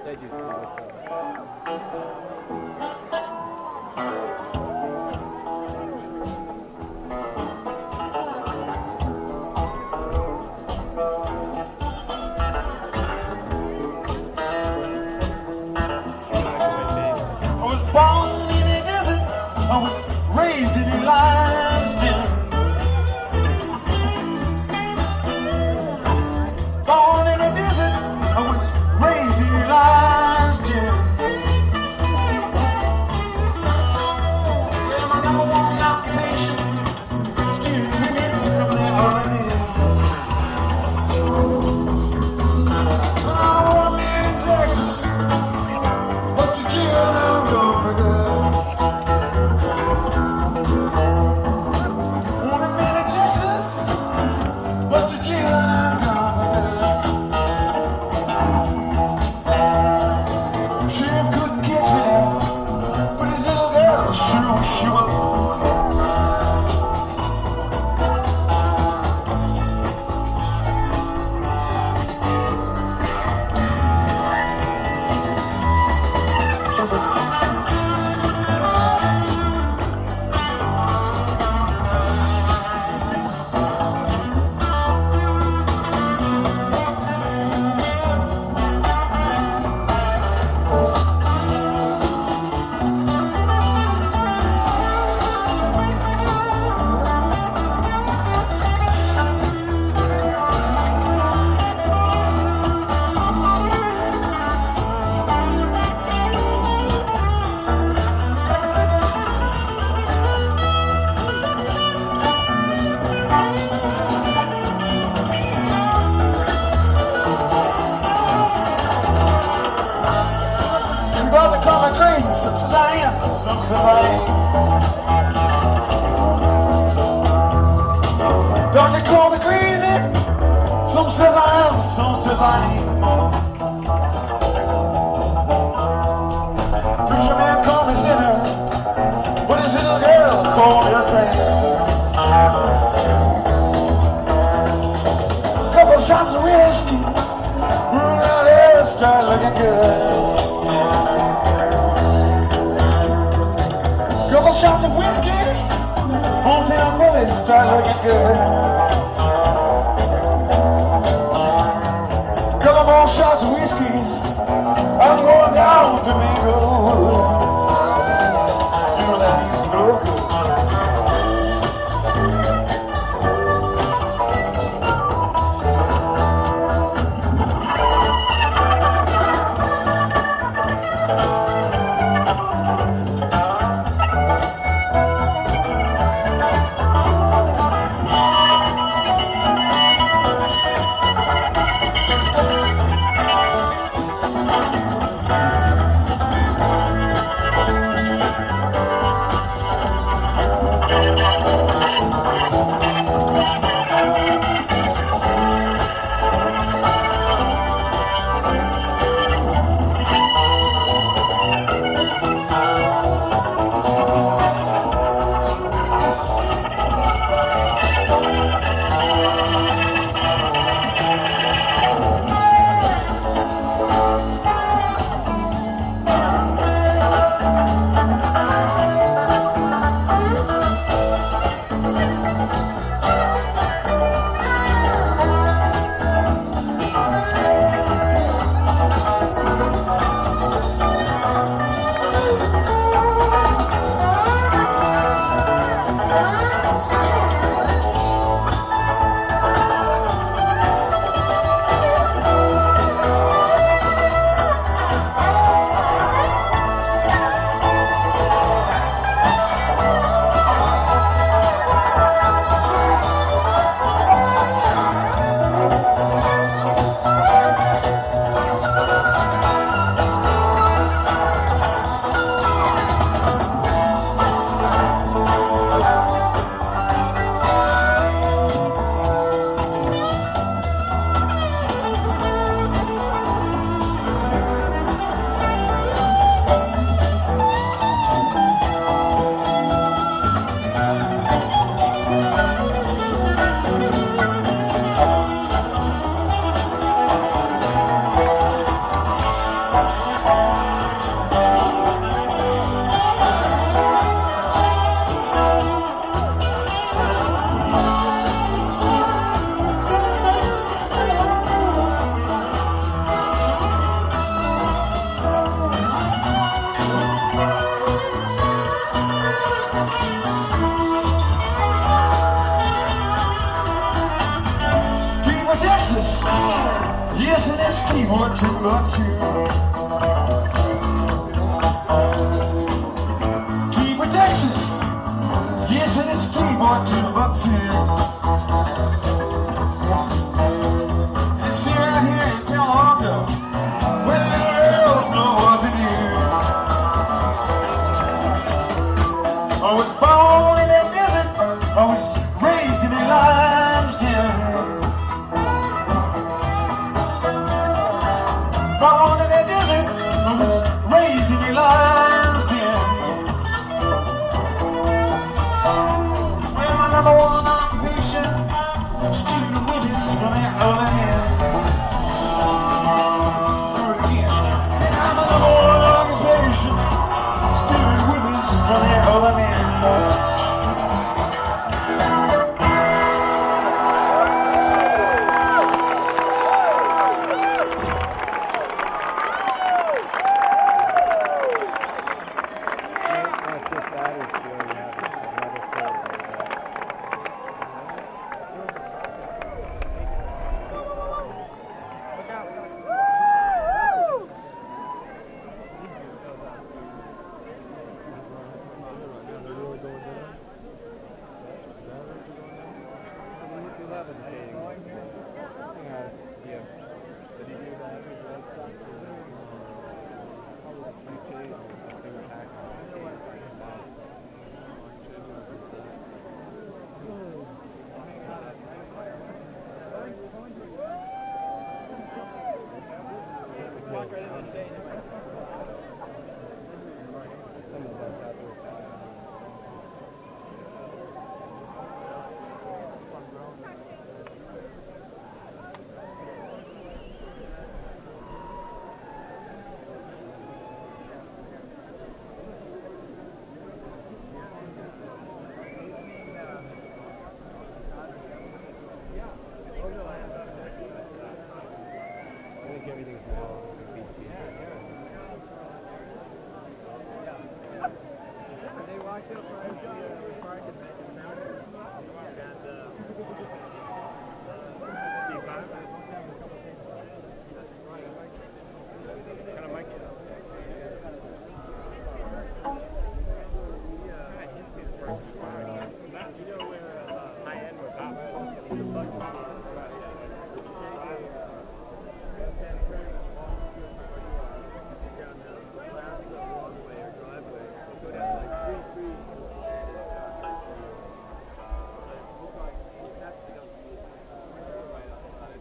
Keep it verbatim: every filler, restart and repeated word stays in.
Thank you, Steve. I was born in a desert. I was raised in a lion's den. Born in a desert. I was raised in a lion's den. Well, my number one occupation, stealing minutes from the other end. When I was a man in Texas, what's the jail I'm gonna go? One man in Texas, what's the jail I'm gonna go? Sheriff couldn't catch me now, but his little girl sure shoot up. And brother call me crazy, some says I am, some says I ain't. Doctor call me crazy, some says I am, some says I ain't. Preacher man call me sinner, but his little girl call me a saint. Couple shots of whiskey, run out there, start looking good. Couple shots of whiskey, hometown bullies start looking good. Couple more shots of whiskey, I'm going down to Domingo. You know that means local. Timbuktu. T for Texas, yes, and it's T for Timbuktu. And see right here in Palo Alto, where little girls know what to do. I was born in the desert, I was raised in a lion's den. Born in the desert, I was raised in a lion's den. Well, my number one occupation, stealing women's from their other men. Do it again. And I'm my number one occupation, stealing women's from their other men. Walk right in and stay in.